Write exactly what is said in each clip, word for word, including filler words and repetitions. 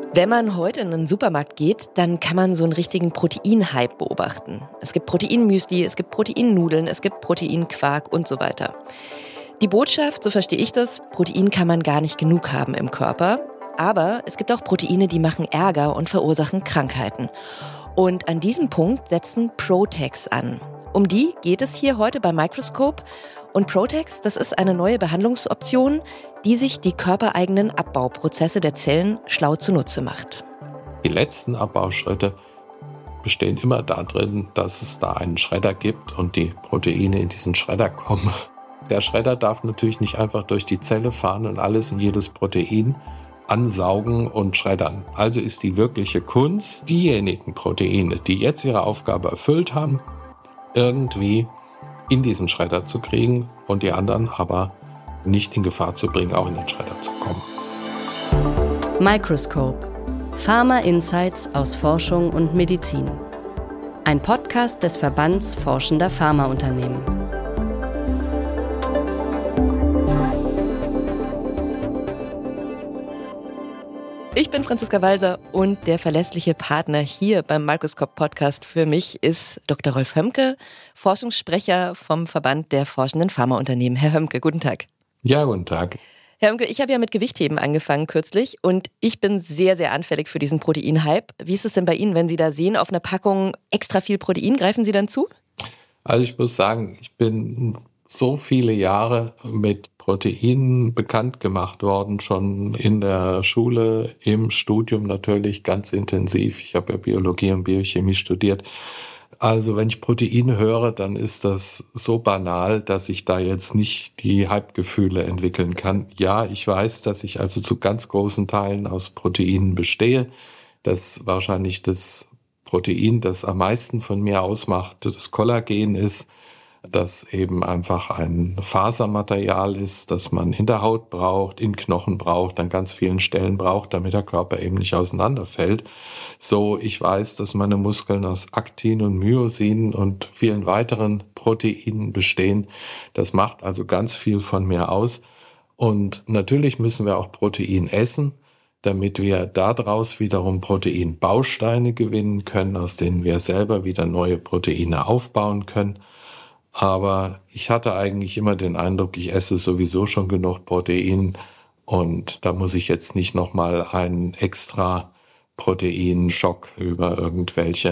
Wenn man heute in einen Supermarkt geht, dann kann man so einen richtigen Proteinhype beobachten. Es gibt Proteinmüsli, es gibt Proteinnudeln, es gibt Proteinquark und so weiter. Die Botschaft, so verstehe ich das, Protein kann man gar nicht genug haben im Körper. Aber es gibt auch Proteine, die machen Ärger und verursachen Krankheiten. Und an diesem Punkt setzen Protecs an. Um die geht es hier heute bei Microscope. Und Protecs, das ist eine neue Behandlungsoption, die sich die körpereigenen Abbauprozesse der Zellen schlau zunutze macht. Die letzten Abbauschritte bestehen immer darin, dass es da einen Schredder gibt und die Proteine in diesen Schredder kommen. Der Schredder darf natürlich nicht einfach durch die Zelle fahren und alles in jedes Protein ansaugen und schreddern. Also ist die wirkliche Kunst, diejenigen Proteine, die jetzt ihre Aufgabe erfüllt haben, irgendwie in diesen Schredder zu kriegen und die anderen aber nicht in Gefahr zu bringen, auch in den Schredder zu kommen. Microscope. Pharma Insights aus Forschung und Medizin. Ein Podcast des Verbands Forschender Pharmaunternehmen. Ich bin Franziska Walser und der verlässliche Partner hier beim Microscope Podcast für mich ist Doktor Rolf Hömke, Forschungssprecher vom Verband der Forschenden Pharmaunternehmen. Herr Hömke, guten Tag. Ja, guten Tag. Herr Hömke, ich habe ja mit Gewichtheben angefangen kürzlich und ich bin sehr, sehr anfällig für diesen Proteinhype. Wie ist es denn bei Ihnen, wenn Sie da sehen, auf einer Packung extra viel Protein, greifen Sie dann zu? Also ich muss sagen, ich bin so viele Jahre mit Proteinen bekannt gemacht worden, schon in der Schule, im Studium natürlich ganz intensiv. Ich habe ja Biologie und Biochemie studiert. Also wenn ich Proteine höre, dann ist das so banal, dass ich da jetzt nicht die Hype-Gefühle entwickeln kann. Ja, ich weiß, dass ich also zu ganz großen Teilen aus Proteinen bestehe. Das wahrscheinlich das Protein, das am meisten von mir ausmacht, das Kollagen ist, das eben einfach ein Fasermaterial ist, das man in der Haut braucht, in Knochen braucht, an ganz vielen Stellen braucht, damit der Körper eben nicht auseinanderfällt. So, ich weiß, dass meine Muskeln aus Aktin und Myosin und vielen weiteren Proteinen bestehen. Das macht also ganz viel von mir aus. Und natürlich müssen wir auch Protein essen, damit wir daraus wiederum Proteinbausteine gewinnen können, aus denen wir selber wieder neue Proteine aufbauen können. Aber ich hatte eigentlich immer den Eindruck, ich esse sowieso schon genug Protein und da muss ich jetzt nicht nochmal einen extra Proteinschock über irgendwelche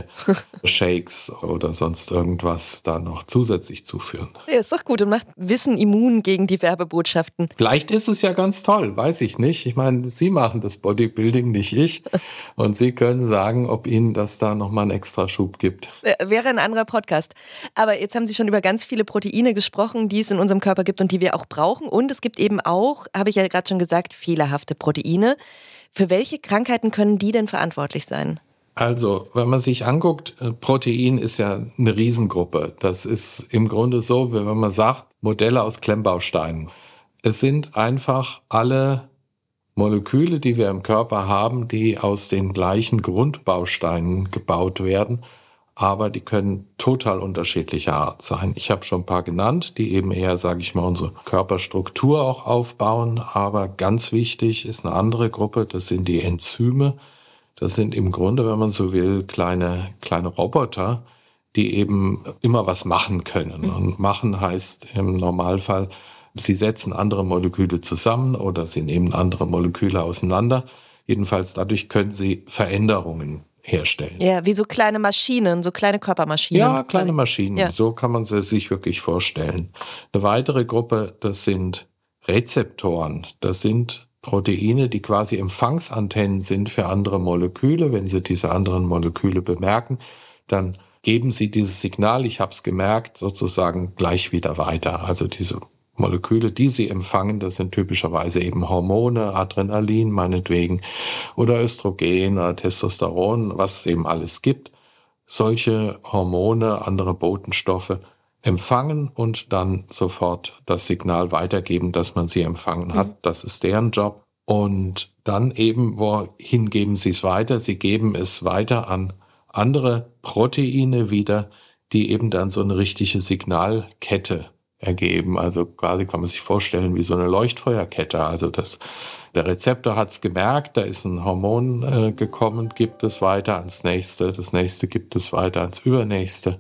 Shakes oder sonst irgendwas da noch zusätzlich zuführen. Ja, ist doch gut und macht Wissen immun gegen die Werbebotschaften. Vielleicht ist es ja ganz toll, weiß ich nicht. Ich meine, Sie machen das Bodybuilding, nicht ich. Und Sie können sagen, ob Ihnen das da nochmal einen extra Schub gibt. Wäre ein anderer Podcast. Aber jetzt haben Sie schon über ganz viele Proteine gesprochen, die es in unserem Körper gibt und die wir auch brauchen. Und es gibt eben auch, habe ich ja gerade schon gesagt, fehlerhafte Proteine. Für welche Krankheiten können die denn verantwortlich sein? Also, wenn man sich anguckt, Protein ist ja eine Riesengruppe. Das ist im Grunde so, wie wenn man sagt, Modelle aus Klemmbausteinen. Es sind einfach alle Moleküle, die wir im Körper haben, die aus den gleichen Grundbausteinen gebaut werden, aber die können total unterschiedlicher Art sein. Ich habe schon ein paar genannt, die eben eher, sage ich mal, unsere Körperstruktur auch aufbauen, aber ganz wichtig ist eine andere Gruppe, das sind die Enzyme. Das sind im Grunde, wenn man so will, kleine kleine Roboter, die eben immer was machen können. Und machen heißt im Normalfall, sie setzen andere Moleküle zusammen oder sie nehmen andere Moleküle auseinander. Jedenfalls dadurch können sie Veränderungen herstellen. Ja, wie so kleine Maschinen, so kleine Körpermaschinen. Ja, kleine Maschinen, ja. So kann man sie sich wirklich vorstellen. Eine weitere Gruppe, das sind Rezeptoren. Das sind Proteine, die quasi Empfangsantennen sind für andere Moleküle. Wenn sie diese anderen Moleküle bemerken, dann geben sie dieses Signal, ich habe es gemerkt, sozusagen gleich wieder weiter. Also diese Moleküle, die sie empfangen, das sind typischerweise eben Hormone, Adrenalin meinetwegen oder Östrogen oder Testosteron, was es eben alles gibt. Solche Hormone, andere Botenstoffe empfangen und dann sofort das Signal weitergeben, dass man sie empfangen hat. Mhm. Das ist deren Job. Und dann eben, wohin geben sie es weiter? Sie geben es weiter an andere Proteine wieder, die eben dann so eine richtige Signalkette ergeben. Also quasi kann man sich vorstellen wie so eine Leuchtfeuerkette. Also das, der Rezeptor hat es gemerkt, da ist ein Hormon äh, gekommen, gibt es weiter ans nächste, das nächste gibt es weiter ans übernächste.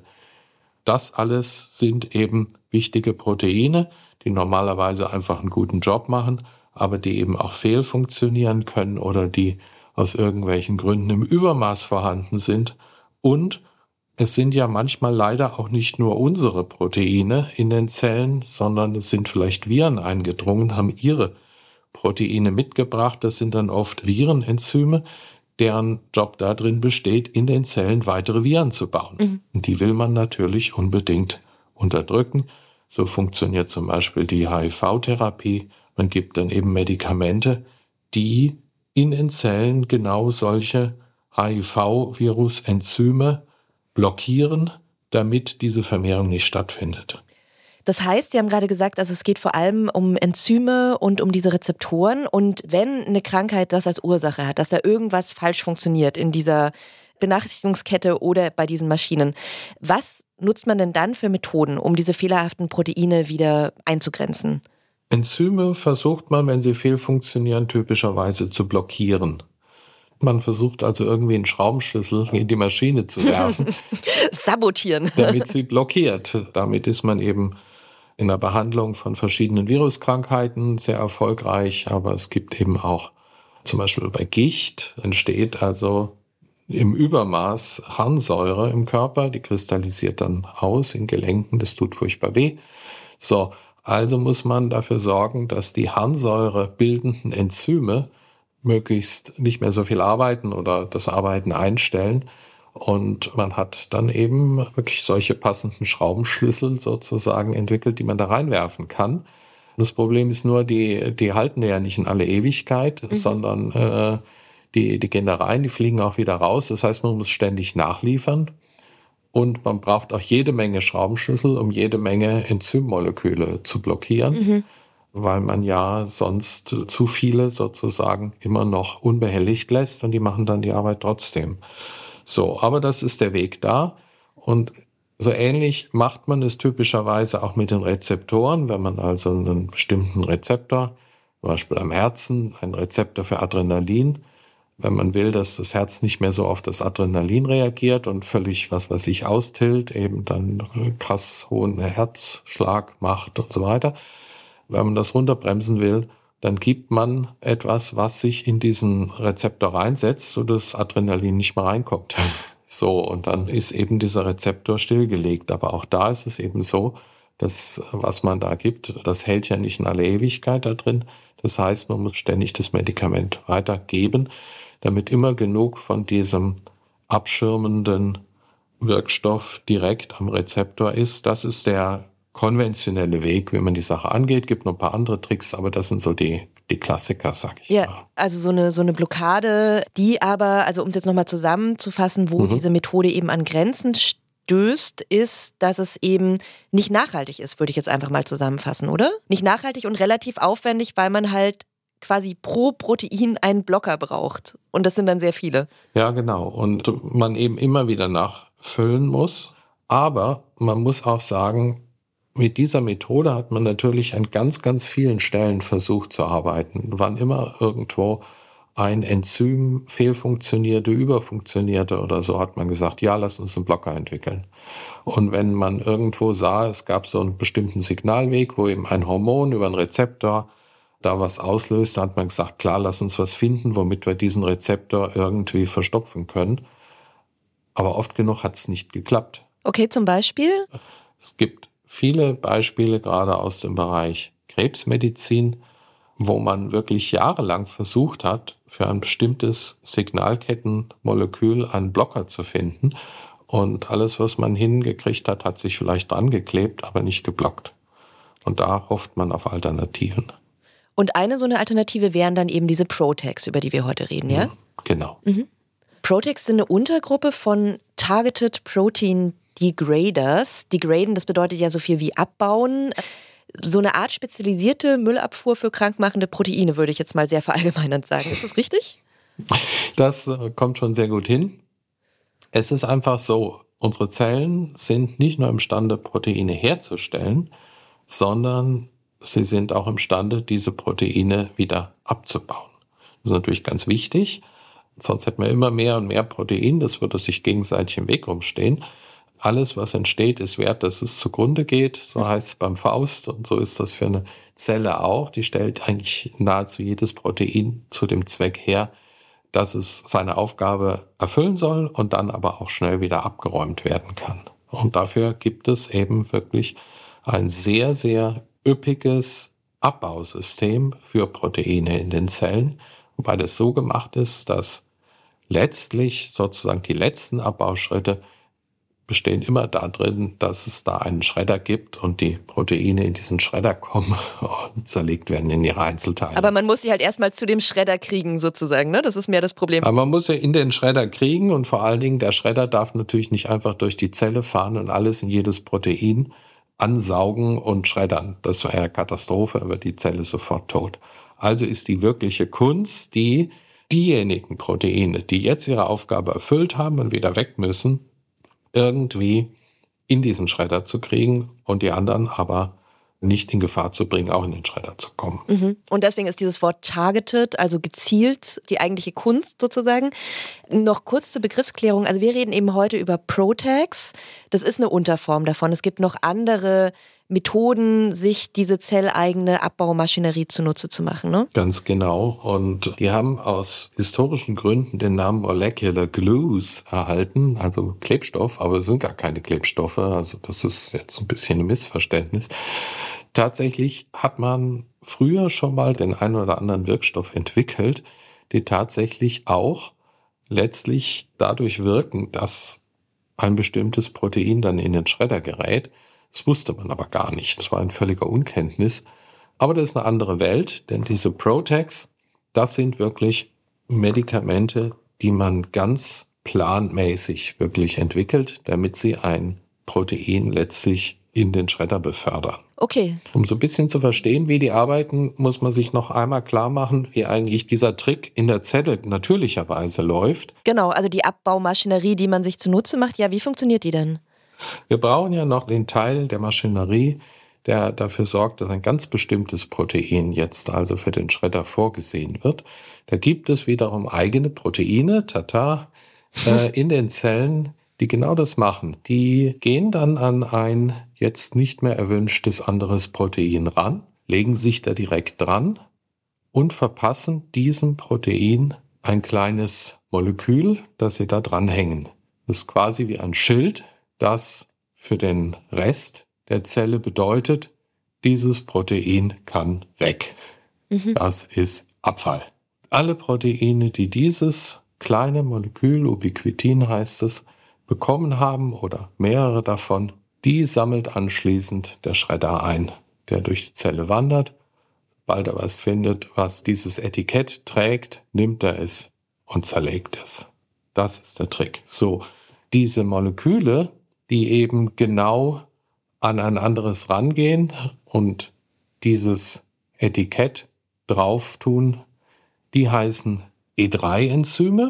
Das alles sind eben wichtige Proteine, die normalerweise einfach einen guten Job machen, aber die eben auch fehlfunktionieren können oder die aus irgendwelchen Gründen im Übermaß vorhanden sind. Und es sind ja manchmal leider auch nicht nur unsere Proteine in den Zellen, sondern es sind vielleicht Viren eingedrungen, haben ihre Proteine mitgebracht. Das sind dann oft Virenenzyme, deren Job darin besteht, in den Zellen weitere Viren zu bauen. Mhm. Und die will man natürlich unbedingt unterdrücken. So funktioniert zum Beispiel die H I V-Therapie. Man gibt dann eben Medikamente, die in den Zellen genau solche H I V-Virus-Enzyme blockieren, damit diese Vermehrung nicht stattfindet. Das heißt, Sie haben gerade gesagt, also es geht vor allem um Enzyme und um diese Rezeptoren. Und wenn eine Krankheit das als Ursache hat, dass da irgendwas falsch funktioniert in dieser Benachrichtigungskette oder bei diesen Maschinen, was nutzt man denn dann für Methoden, um diese fehlerhaften Proteine wieder einzugrenzen? Enzyme versucht man, wenn sie fehlfunktionieren, typischerweise zu blockieren. Man versucht also irgendwie einen Schraubenschlüssel in die Maschine zu werfen. Sabotieren. Damit sie blockiert. Damit ist man eben in der Behandlung von verschiedenen Viruskrankheiten sehr erfolgreich. Aber es gibt eben auch zum Beispiel bei Gicht entsteht also im Übermaß Harnsäure im Körper. Die kristallisiert dann aus in Gelenken. Das tut furchtbar weh. So, also muss man dafür sorgen, dass die Harnsäure bildenden Enzyme möglichst nicht mehr so viel arbeiten oder das Arbeiten einstellen. Und man hat dann eben wirklich solche passenden Schraubenschlüssel sozusagen entwickelt, die man da reinwerfen kann. Das Problem ist nur, die, die halten ja nicht in alle Ewigkeit, mhm. sondern äh, die, die gehen da rein, die fliegen auch wieder raus. Das heißt, man muss ständig nachliefern. Und man braucht auch jede Menge Schraubenschlüssel, um jede Menge Enzymmoleküle zu blockieren. Mhm. Weil man ja sonst zu viele sozusagen immer noch unbehelligt lässt und die machen dann die Arbeit trotzdem. So, aber das ist der Weg da und so ähnlich macht man es typischerweise auch mit den Rezeptoren, wenn man also einen bestimmten Rezeptor, zum Beispiel am Herzen, einen Rezeptor für Adrenalin, wenn man will, dass das Herz nicht mehr so auf das Adrenalin reagiert und völlig, was weiß ich, austillt, eben dann krass hohen Herzschlag macht und so weiter. Wenn man das runterbremsen will, dann gibt man etwas, was sich in diesen Rezeptor reinsetzt, sodass Adrenalin nicht mehr reinkommt. So, und dann ist eben dieser Rezeptor stillgelegt. Aber auch da ist es eben so, dass was man da gibt, das hält ja nicht in alle Ewigkeit da drin. Das heißt, man muss ständig das Medikament weitergeben, damit immer genug von diesem abschirmenden Wirkstoff direkt am Rezeptor ist. Das ist der konventionelle Weg, wie man die Sache angeht. Gibt noch ein paar andere Tricks, aber das sind so die, die Klassiker, sag ich ja, mal. Also so eine, so eine Blockade, die aber, also um es jetzt nochmal zusammenzufassen, wo mhm. diese Methode eben an Grenzen stößt, ist, dass es eben nicht nachhaltig ist, würde ich jetzt einfach mal zusammenfassen, oder? Nicht nachhaltig und relativ aufwendig, weil man halt quasi pro Protein einen Blocker braucht. Und das sind dann sehr viele. Ja, genau. Und man eben immer wieder nachfüllen muss. Aber man muss auch sagen, mit dieser Methode hat man natürlich an ganz, ganz vielen Stellen versucht zu arbeiten. Wann immer irgendwo ein Enzym fehlfunktionierte, überfunktionierte oder so, hat man gesagt, ja, lass uns einen Blocker entwickeln. Und wenn man irgendwo sah, es gab so einen bestimmten Signalweg, wo eben ein Hormon über einen Rezeptor da was auslöst, hat man gesagt, klar, lass uns was finden, womit wir diesen Rezeptor irgendwie verstopfen können. Aber oft genug hat es nicht geklappt. Okay, zum Beispiel? Es gibt viele Beispiele, gerade aus dem Bereich Krebsmedizin, wo man wirklich jahrelang versucht hat, für ein bestimmtes Signalkettenmolekül einen Blocker zu finden. Und alles, was man hingekriegt hat, hat sich vielleicht dran geklebt, aber nicht geblockt. Und da hofft man auf Alternativen. Und eine so eine Alternative wären dann eben diese Protecs, über die wir heute reden, ja? Genau. Mhm. Protecs sind eine Untergruppe von Targeted Protein Degraders. Degraden, das bedeutet ja so viel wie abbauen. So eine Art spezialisierte Müllabfuhr für krankmachende Proteine, würde ich jetzt mal sehr verallgemeinernd sagen. Ist das richtig? Das kommt schon sehr gut hin. Es ist einfach so, unsere Zellen sind nicht nur imstande, Proteine herzustellen, sondern sie sind auch imstande, diese Proteine wieder abzubauen. Das ist natürlich ganz wichtig, sonst hätten wir immer mehr und mehr Protein, das würde sich gegenseitig im Weg rumstehen. Alles, was entsteht, ist wert, dass es zugrunde geht, so heißt es beim Faust und so ist das für eine Zelle auch. Die stellt eigentlich nahezu jedes Protein zu dem Zweck her, dass es seine Aufgabe erfüllen soll und dann aber auch schnell wieder abgeräumt werden kann. Und dafür gibt es eben wirklich ein sehr, sehr üppiges Abbausystem für Proteine in den Zellen, wobei das so gemacht ist, dass letztlich sozusagen die letzten Abbauschritte bestehen immer darin, dass es da einen Schredder gibt und die Proteine in diesen Schredder kommen und zerlegt werden in ihre Einzelteile. Aber man muss sie halt erstmal zu dem Schredder kriegen sozusagen, ne? Das ist mehr das Problem. Aber man muss sie in den Schredder kriegen und vor allen Dingen der Schredder darf natürlich nicht einfach durch die Zelle fahren und alles in jedes Protein ansaugen und schreddern. Das wäre eine Katastrophe, aber die Zelle ist sofort tot. Also ist die wirkliche Kunst, die diejenigen Proteine, die jetzt ihre Aufgabe erfüllt haben und wieder weg müssen, irgendwie in diesen Schredder zu kriegen und die anderen aber nicht in Gefahr zu bringen, auch in den Schredder zu kommen. Mhm. Und deswegen ist dieses Wort targeted, also gezielt, die eigentliche Kunst sozusagen. Noch kurz zur Begriffsklärung. Also wir reden eben heute über Protacs. Das ist eine Unterform davon. Es gibt noch andere Methoden, sich diese zelleigene Abbaumaschinerie zunutze zu machen, ne? Ganz genau. Und die haben aus historischen Gründen den Namen Molecular Glues erhalten, also Klebstoff, aber es sind gar keine Klebstoffe. Also das ist jetzt ein bisschen ein Missverständnis. Tatsächlich hat man früher schon mal den einen oder anderen Wirkstoff entwickelt, die tatsächlich auch letztlich dadurch wirken, dass ein bestimmtes Protein dann in den Schredder gerät. Das wusste man aber gar nicht. Das war ein völliger Unkenntnis. Aber das ist eine andere Welt, denn diese Protacs, das sind wirklich Medikamente, die man ganz planmäßig wirklich entwickelt, damit sie ein Protein letztlich in den Schredder befördern. Okay. Um so ein bisschen zu verstehen, wie die arbeiten, muss man sich noch einmal klar machen, wie eigentlich dieser Trick in der Zelle natürlicherweise läuft. Genau, also die Abbaumaschinerie, die man sich zunutze macht, ja, wie funktioniert die denn? Wir brauchen ja noch den Teil der Maschinerie, der dafür sorgt, dass ein ganz bestimmtes Protein jetzt also für den Schredder vorgesehen wird. Da gibt es wiederum eigene Proteine, tata, äh, in den Zellen, die genau das machen. Die gehen dann an ein jetzt nicht mehr erwünschtes anderes Protein ran, legen sich da direkt dran und verpassen diesem Protein ein kleines Molekül, das sie da dranhängen. Das ist quasi wie ein Schild, das für den Rest der Zelle bedeutet, dieses Protein kann weg. Mhm. Das ist Abfall. Alle Proteine, die dieses kleine Molekül, Ubiquitin heißt es, bekommen haben oder mehrere davon, die sammelt anschließend der Schredder ein, der durch die Zelle wandert. Sobald er was findet, was dieses Etikett trägt, nimmt er es und zerlegt es. Das ist der Trick. So, diese Moleküle, die eben genau an ein anderes rangehen und dieses Etikett drauf tun, die heißen E drei Enzyme.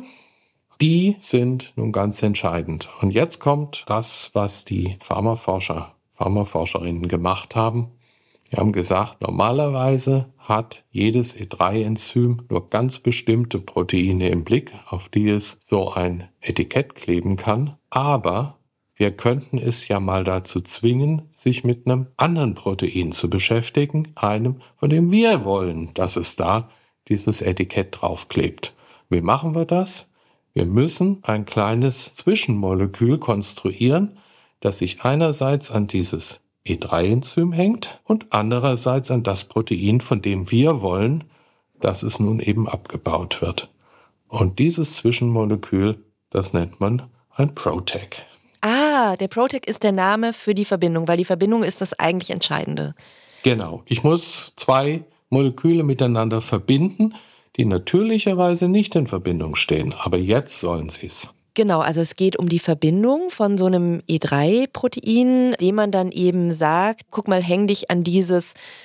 Die sind nun ganz entscheidend. Und jetzt kommt das, was die Pharmaforscher, Pharmaforscherinnen gemacht haben. Die haben gesagt, normalerweise hat jedes E drei Enzym nur ganz bestimmte Proteine im Blick, auf die es so ein Etikett kleben kann. Aber wir könnten es ja mal dazu zwingen, sich mit einem anderen Protein zu beschäftigen, einem, von dem wir wollen, dass es da dieses Etikett draufklebt. Wie machen wir das? Wir müssen ein kleines Zwischenmolekül konstruieren, das sich einerseits an dieses E drei Enzym hängt und andererseits an das Protein, von dem wir wollen, dass es nun eben abgebaut wird. Und dieses Zwischenmolekül, das nennt man ein Protac. Ah, der Protac ist der Name für die Verbindung, weil die Verbindung ist das eigentlich Entscheidende. Genau. Ich muss zwei Moleküle miteinander verbinden, die natürlicherweise nicht in Verbindung stehen. Aber jetzt sollen sie es. Genau, also es geht um die Verbindung von so einem E drei Protein, dem man dann eben sagt, guck mal, häng dich an dieses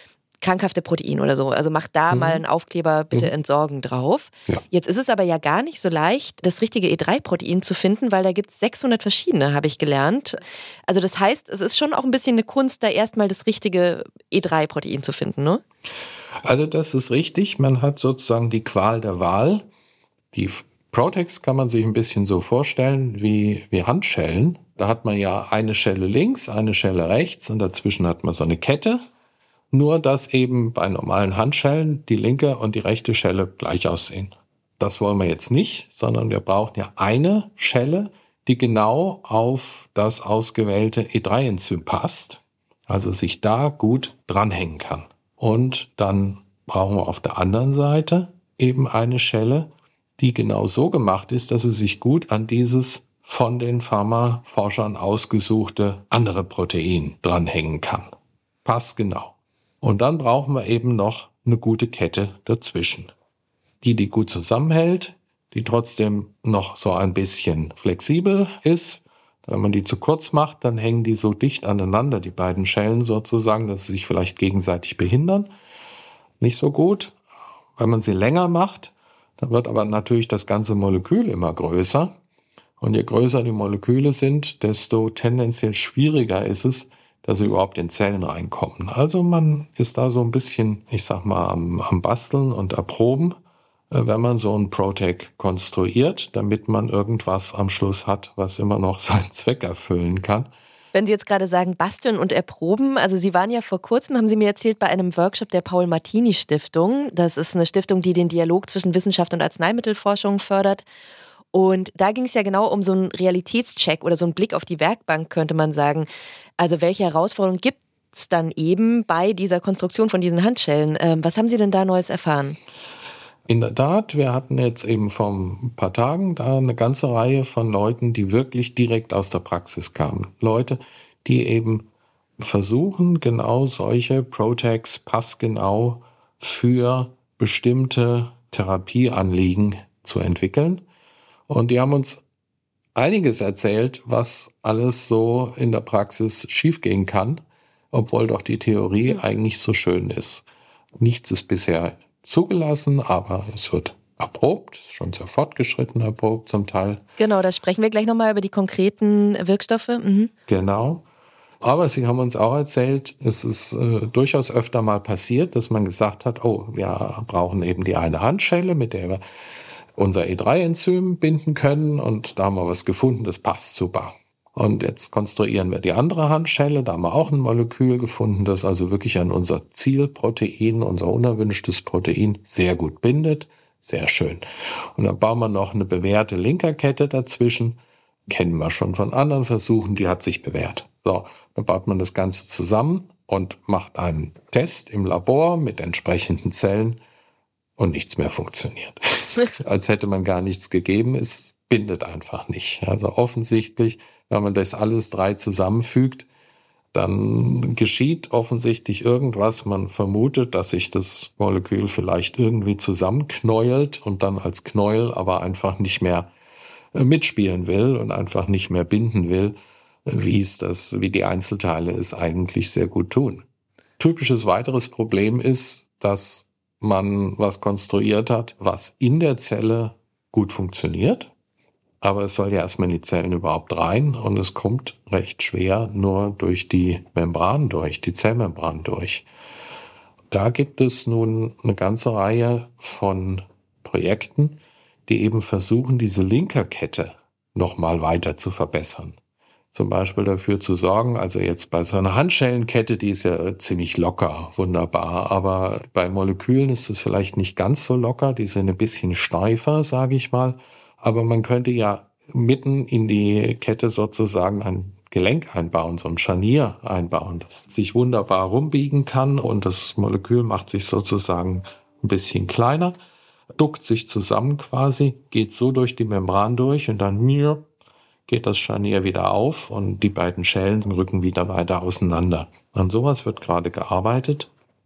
krankhafte Protein oder so. Also macht da mhm. mal einen Aufkleber, bitte mhm. entsorgen drauf. Ja. Jetzt ist es aber ja gar nicht so leicht, das richtige E drei Protein zu finden, weil da gibt es sechshundert verschiedene, habe ich gelernt. Also das heißt, es ist schon auch ein bisschen eine Kunst, da erstmal das richtige E drei Protein zu finden, ne? Also das ist richtig. Man hat sozusagen die Qual der Wahl. Die Protex kann man sich ein bisschen so vorstellen wie, wie Handschellen. Da hat man ja eine Schelle links, eine Schelle rechts und dazwischen hat man so eine Kette. Nur, dass eben bei normalen Handschellen die linke und die rechte Schelle gleich aussehen. Das wollen wir jetzt nicht, sondern wir brauchen ja eine Schelle, die genau auf das ausgewählte E drei Enzym passt, also sich da gut dranhängen kann. Und dann brauchen wir auf der anderen Seite eben eine Schelle, die genau so gemacht ist, dass sie sich gut an dieses von den Pharmaforschern ausgesuchte andere Protein dranhängen kann. Passt genau. Und dann brauchen wir eben noch eine gute Kette dazwischen. Die, die gut zusammenhält, die trotzdem noch so ein bisschen flexibel ist. Wenn man die zu kurz macht, dann hängen die so dicht aneinander, die beiden Schellen sozusagen, dass sie sich vielleicht gegenseitig behindern. Nicht so gut. Wenn man sie länger macht, dann wird aber natürlich das ganze Molekül immer größer. Und je größer die Moleküle sind, desto tendenziell schwieriger ist es, dass sie überhaupt in Zellen reinkommen. Also man ist da so ein bisschen, ich sag mal, am, am Basteln und Erproben, wenn man so ein Protec konstruiert, damit man irgendwas am Schluss hat, was immer noch seinen Zweck erfüllen kann. Wenn Sie jetzt gerade sagen, basteln und erproben, also Sie waren ja vor kurzem, haben Sie mir erzählt, bei einem Workshop der Paul-Martini-Stiftung. Das ist eine Stiftung, die den Dialog zwischen Wissenschaft und Arzneimittelforschung fördert. Und da ging es ja genau um so einen Realitätscheck oder so einen Blick auf die Werkbank, könnte man sagen. Also welche Herausforderungen gibt es dann eben bei dieser Konstruktion von diesen Handschellen? Ähm, was haben Sie denn da Neues erfahren? In der Tat, wir hatten jetzt eben vor ein paar Tagen da eine ganze Reihe von Leuten, die wirklich direkt aus der Praxis kamen. Leute, die eben versuchen, genau solche Protecs passgenau für bestimmte Therapieanliegen zu entwickeln. Und die haben uns einiges erzählt, was alles so in der Praxis schiefgehen kann, obwohl doch die Theorie eigentlich so schön ist. Nichts ist bisher zugelassen, aber es wird erprobt, schon sehr fortgeschritten erprobt zum Teil. Genau, da sprechen wir gleich nochmal über die konkreten Wirkstoffe. Mhm. Genau. Aber sie haben uns auch erzählt, es ist äh, durchaus öfter mal passiert, dass man gesagt hat, oh, wir brauchen eben die eine Handschelle, mit der wir unser E drei Enzym binden können und da haben wir was gefunden, das passt super. Und jetzt konstruieren wir die andere Handschelle, da haben wir auch ein Molekül gefunden, das also wirklich an unser Zielprotein, unser unerwünschtes Protein sehr gut bindet. Sehr schön. Und dann bauen wir noch eine bewährte Linkerkette dazwischen. Kennen wir schon von anderen Versuchen, die hat sich bewährt. So, dann baut man das Ganze zusammen und macht einen Test im Labor mit entsprechenden Zellen und nichts mehr funktioniert. Als hätte man gar nichts gegeben, es bindet einfach nicht. Also offensichtlich, wenn man das alles drei zusammenfügt, dann geschieht offensichtlich irgendwas. Man vermutet, dass sich das Molekül vielleicht irgendwie zusammenknäult und dann als Knäuel aber einfach nicht mehr mitspielen will und einfach nicht mehr binden will, wie es das, wie die Einzelteile es eigentlich sehr gut tun. Typisches weiteres Problem ist, dass man was konstruiert hat, was in der Zelle gut funktioniert, aber es soll ja erstmal in die Zellen überhaupt rein und es kommt recht schwer nur durch die Membran durch, die Zellmembran durch. Da gibt es nun eine ganze Reihe von Projekten, die eben versuchen, diese Linkerkette nochmal weiter zu verbessern. Zum Beispiel dafür zu sorgen, also jetzt bei so einer Handschellenkette, die ist ja ziemlich locker, wunderbar, aber bei Molekülen ist es vielleicht nicht ganz so locker, die sind ein bisschen steifer, sage ich mal, aber man könnte ja mitten in die Kette sozusagen ein Gelenk einbauen, so ein Scharnier einbauen, das sich wunderbar rumbiegen kann und das Molekül macht sich sozusagen ein bisschen kleiner, duckt sich zusammen quasi, geht so durch die Membran durch und dann geht das Scharnier wieder auf und die beiden Schellen rücken wieder weiter auseinander. An sowas wird gerade gearbeitet.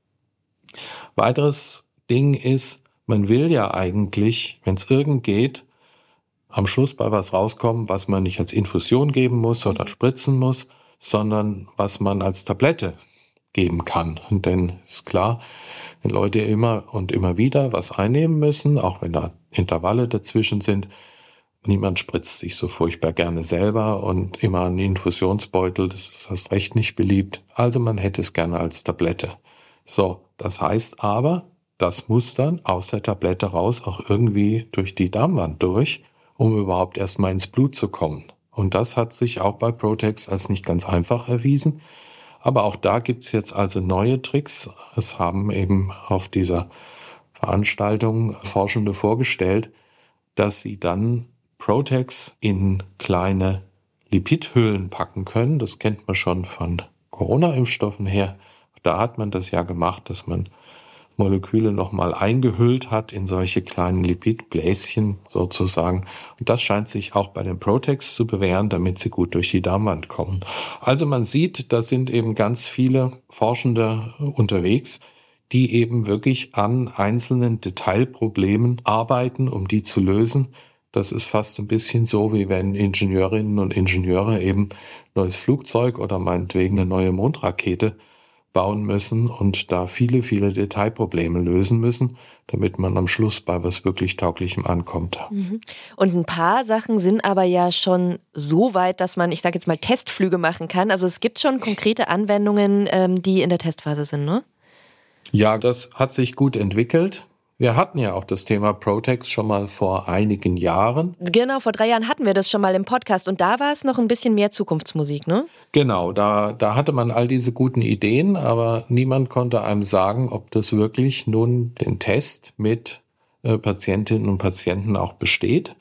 Weiteres Ding ist, man will ja eigentlich, wenn es irgend geht, am Schluss bei was rauskommen, was man nicht als Infusion geben muss oder spritzen muss, sondern was man als Tablette geben kann. Denn ist klar, wenn Leute immer und immer wieder was einnehmen müssen, auch wenn da Intervalle dazwischen sind, niemand spritzt sich so furchtbar gerne selber und immer ein Infusionsbeutel, das ist erst recht nicht beliebt. Also man hätte es gerne als Tablette. So, das heißt aber, das muss dann aus der Tablette raus auch irgendwie durch die Darmwand durch, um überhaupt erstmal ins Blut zu kommen. Und das hat sich auch bei Protex als nicht ganz einfach erwiesen. Aber auch da gibt's jetzt also neue Tricks. Es haben eben auf dieser Veranstaltung Forschende vorgestellt, dass sie dann Protex in kleine Lipidhüllen packen können. Das kennt man schon von Corona-Impfstoffen her. Da hat man das ja gemacht, dass man Moleküle nochmal eingehüllt hat in solche kleinen Lipidbläschen sozusagen. Und das scheint sich auch bei den Protex zu bewähren, damit sie gut durch die Darmwand kommen. Also man sieht, da sind eben ganz viele Forschende unterwegs, die eben wirklich an einzelnen Detailproblemen arbeiten, um die zu lösen. Das ist fast ein bisschen so, wie wenn Ingenieurinnen und Ingenieure eben ein neues Flugzeug oder meinetwegen eine neue Mondrakete bauen müssen und da viele, viele Detailprobleme lösen müssen, damit man am Schluss bei was wirklich Tauglichem ankommt. Und ein paar Sachen sind aber ja schon so weit, dass man, ich sage jetzt mal, Testflüge machen kann. Also es gibt schon konkrete Anwendungen, ähm, die in der Testphase sind, ne? Ja, das hat sich gut entwickelt. Wir hatten ja auch das Thema Protex schon mal vor einigen Jahren. Genau, vor drei Jahren hatten wir das schon mal im Podcast und da war es noch ein bisschen mehr Zukunftsmusik, ne? Genau, da, da hatte man all diese guten Ideen, aber niemand konnte einem sagen, ob das wirklich nun den Test mit äh, Patientinnen und Patienten auch besteht.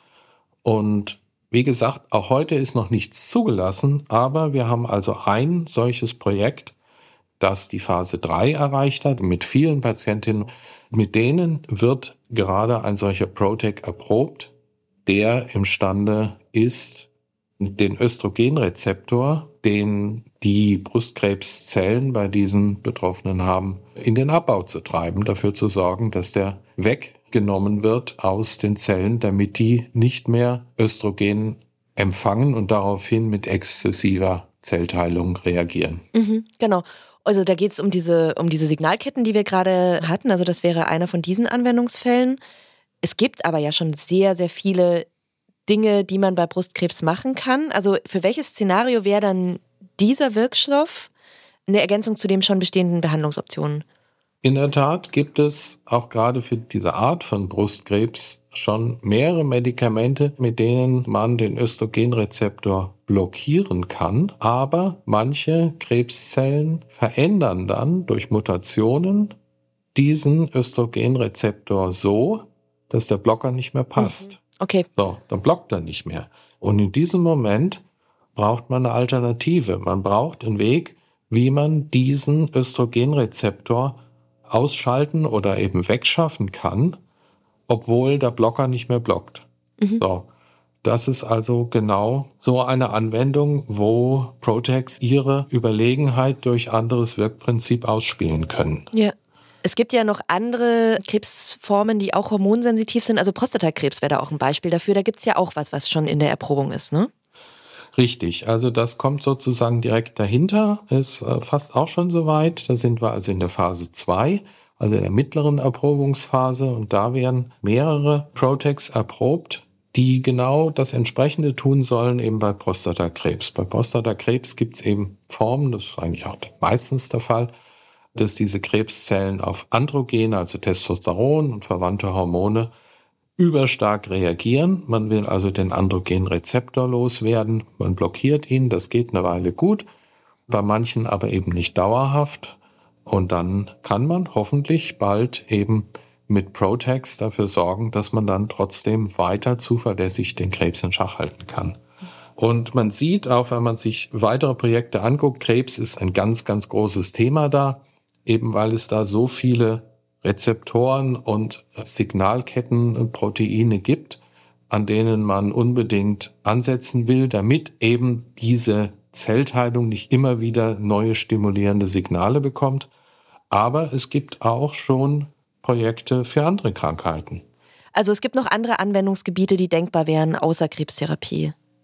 Und wie gesagt, auch heute ist noch nichts zugelassen, aber wir haben also ein solches Projekt, das die Phase drei erreicht hat, mit vielen Patientinnen. Mit denen wird gerade ein solcher Protex erprobt, der imstande ist, den Östrogenrezeptor, den die Brustkrebszellen bei diesen Betroffenen haben, in den Abbau zu treiben, dafür zu sorgen, dass der weggenommen wird aus den Zellen, damit die nicht mehr Östrogen empfangen und daraufhin mit exzessiver Zellteilung reagieren. Mhm, genau. Also da geht es um diese, um diese Signalketten, die wir gerade hatten. Also das wäre einer von diesen Anwendungsfällen. Es gibt aber ja schon sehr, sehr viele Dinge, die man bei Brustkrebs machen kann. Also für welches Szenario wäre dann dieser Wirkstoff eine Ergänzung zu den schon bestehenden Behandlungsoptionen? In der Tat gibt es auch gerade für diese Art von Brustkrebs schon mehrere Medikamente, mit denen man den Östrogenrezeptor blockieren kann. Aber manche Krebszellen verändern dann durch Mutationen diesen Östrogenrezeptor so, dass der Blocker nicht mehr passt. Okay. So, dann blockt er nicht mehr. Und in diesem Moment braucht man eine Alternative. Man braucht einen Weg, wie man diesen Östrogenrezeptor ausschalten oder eben wegschaffen kann, obwohl der Blocker nicht mehr blockt. Mhm. So, das ist also genau so eine Anwendung, wo Protex ihre Überlegenheit durch anderes Wirkprinzip ausspielen können. Ja. Es gibt ja noch andere Krebsformen, die auch hormonsensitiv sind. Also Prostatakrebs wäre da auch ein Beispiel dafür. Da gibt es ja auch was, was schon in der Erprobung ist, ne? Richtig, also das kommt sozusagen direkt dahinter, ist äh, fast auch schon soweit. Da sind wir also in der Phase zwei, also in der mittleren Erprobungsphase. Und da werden mehrere Protex erprobt, die genau das Entsprechende tun sollen eben bei Prostatakrebs. Bei Prostatakrebs gibt es eben Formen, das ist eigentlich auch meistens der Fall, dass diese Krebszellen auf Androgene, also Testosteron und verwandte Hormone, überstark reagieren. Man will also den Androgenrezeptor loswerden. Man blockiert ihn. Das geht eine Weile gut. Bei manchen aber eben nicht dauerhaft. Und dann kann man hoffentlich bald eben mit Protex dafür sorgen, dass man dann trotzdem weiter zuverlässig den Krebs in Schach halten kann. Und man sieht auch, wenn man sich weitere Projekte anguckt, Krebs ist ein ganz, ganz großes Thema da, eben weil es da so viele Rezeptoren und Signalketten, Proteine gibt, an denen man unbedingt ansetzen will, damit eben diese Zellteilung nicht immer wieder neue stimulierende Signale bekommt. Aber es gibt auch schon Projekte für andere Krankheiten. Also es gibt noch andere Anwendungsgebiete, die denkbar wären, außer Krebstherapie.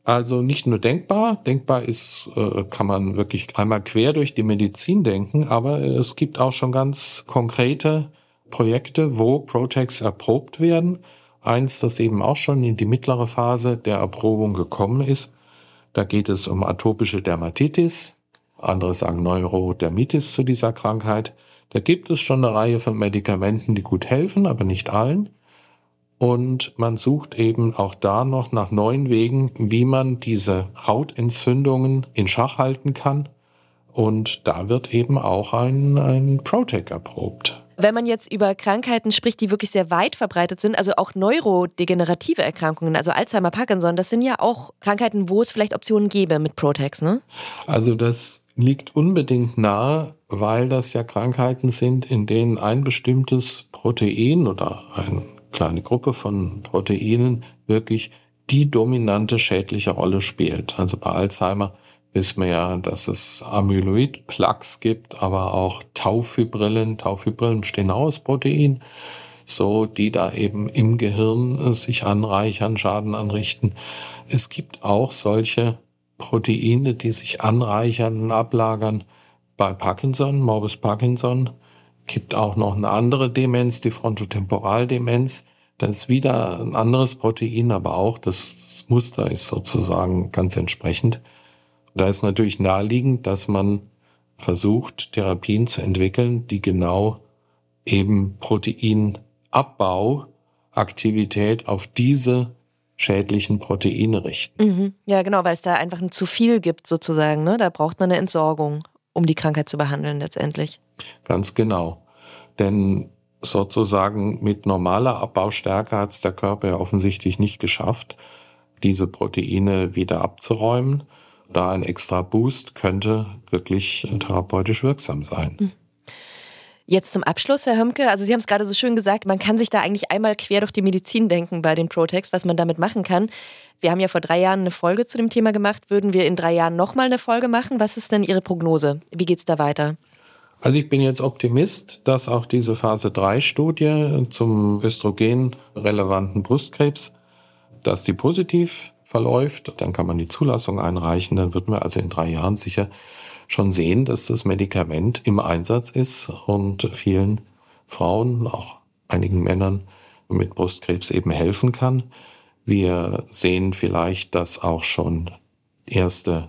Also nicht nur denkbar, denkbar ist, äh, kann man wirklich einmal quer durch die Medizin denken, aber es gibt auch schon ganz konkrete Projekte, wo Protecs erprobt werden. Eins, das eben auch schon in die mittlere Phase der Erprobung gekommen ist. Da geht es um atopische Dermatitis, andere sagen Neurodermitis zu dieser Krankheit. Da gibt es schon eine Reihe von Medikamenten, die gut helfen, aber nicht allen. Und man sucht eben auch da noch nach neuen Wegen, wie man diese Hautentzündungen in Schach halten kann. Und da wird eben auch ein, ein Protec erprobt. Wenn man jetzt über Krankheiten spricht, die wirklich sehr weit verbreitet sind, also auch neurodegenerative Erkrankungen, also Alzheimer, Parkinson, das sind ja auch Krankheiten, wo es vielleicht Optionen gäbe mit Protecs, ne? Also das liegt unbedingt nahe, weil das ja Krankheiten sind, in denen ein bestimmtes Protein oder eine kleine Gruppe von Proteinen wirklich die dominante schädliche Rolle spielt. Also bei Alzheimer wissen wir ja, dass es Amyloid-Plaques gibt, aber auch Taufibrillen. Taufibrillen bestehen auch aus Protein, so die da eben im Gehirn sich anreichern, Schaden anrichten. Es gibt auch solche Proteine, die sich anreichern und ablagern bei Parkinson, Morbus Parkinson. Gibt auch noch eine andere Demenz, die Frontotemporaldemenz. Das ist wieder ein anderes Protein, aber auch das, das Muster ist sozusagen ganz entsprechend. Da ist natürlich naheliegend, dass man versucht, Therapien zu entwickeln, die genau eben Proteinabbauaktivität auf diese schädlichen Proteine richten. Mhm. Ja, genau, weil es da einfach ein zu viel gibt sozusagen, ne? Da braucht man eine Entsorgung, um die Krankheit zu behandeln letztendlich. Ganz genau. Denn sozusagen mit normaler Abbaustärke hat es der Körper ja offensichtlich nicht geschafft, diese Proteine wieder abzuräumen. Da ein extra Boost könnte wirklich therapeutisch wirksam sein. Jetzt zum Abschluss, Herr Hömke, also Sie haben es gerade so schön gesagt, man kann sich da eigentlich einmal quer durch die Medizin denken bei den Protecs, was man damit machen kann. Wir haben ja vor drei Jahren eine Folge zu dem Thema gemacht. Würden wir in drei Jahren nochmal eine Folge machen? Was ist denn Ihre Prognose? Wie geht's da weiter? Also ich bin jetzt Optimist, dass auch diese Phase drei Studie zum östrogenrelevanten Brustkrebs, dass die positiv verläuft. Dann kann man die Zulassung einreichen. Dann wird man also in drei Jahren sicher schon sehen, dass das Medikament im Einsatz ist und vielen Frauen, auch einigen Männern mit Brustkrebs eben helfen kann. Wir sehen vielleicht, dass auch schon erste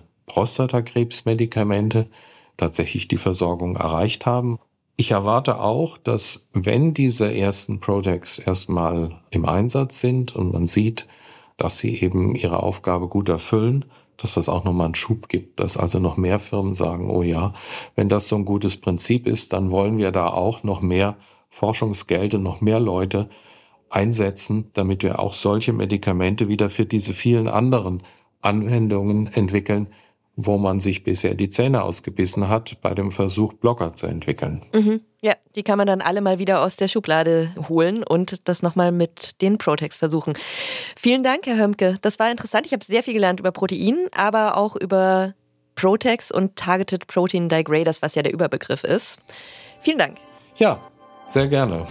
Prostatakrebsmedikamente tatsächlich die Versorgung erreicht haben. Ich erwarte auch, dass wenn diese ersten Protecs erstmal im Einsatz sind und man sieht, dass sie eben ihre Aufgabe gut erfüllen, dass das auch nochmal einen Schub gibt, dass also noch mehr Firmen sagen, oh ja, wenn das so ein gutes Prinzip ist, dann wollen wir da auch noch mehr Forschungsgelder, noch mehr Leute einsetzen, damit wir auch solche Medikamente wieder für diese vielen anderen Anwendungen entwickeln, wo man sich bisher die Zähne ausgebissen hat, bei dem Versuch, Blocker zu entwickeln. Mhm. Ja, die kann man dann alle mal wieder aus der Schublade holen und das nochmal mit den Protecs versuchen. Vielen Dank, Herr Hömke. Das war interessant. Ich habe sehr viel gelernt über Protein, aber auch über Protecs und Targeted Protein Degraders, was ja der Überbegriff ist. Vielen Dank. Ja, sehr gerne.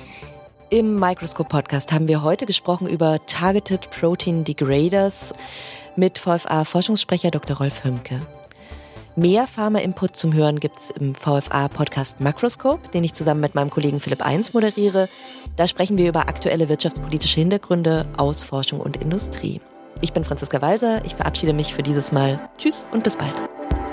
Im Microscope-Podcast haben wir heute gesprochen über Targeted Protein Degraders mit V F A-Forschungssprecher Doktor Rolf Hömke. Mehr Pharma-Input zum Hören gibt's im V F A-Podcast Macroscope, den ich zusammen mit meinem Kollegen Philipp Eins moderiere. Da sprechen wir über aktuelle wirtschaftspolitische Hintergründe aus Forschung und Industrie. Ich bin Franziska Walser, ich verabschiede mich für dieses Mal. Tschüss und bis bald.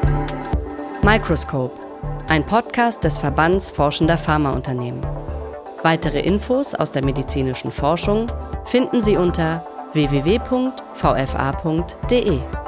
Microscope, ein Podcast des Verbands Forschender Pharmaunternehmen. Weitere Infos aus der medizinischen Forschung finden Sie unter w w w punkt v f a punkt d e.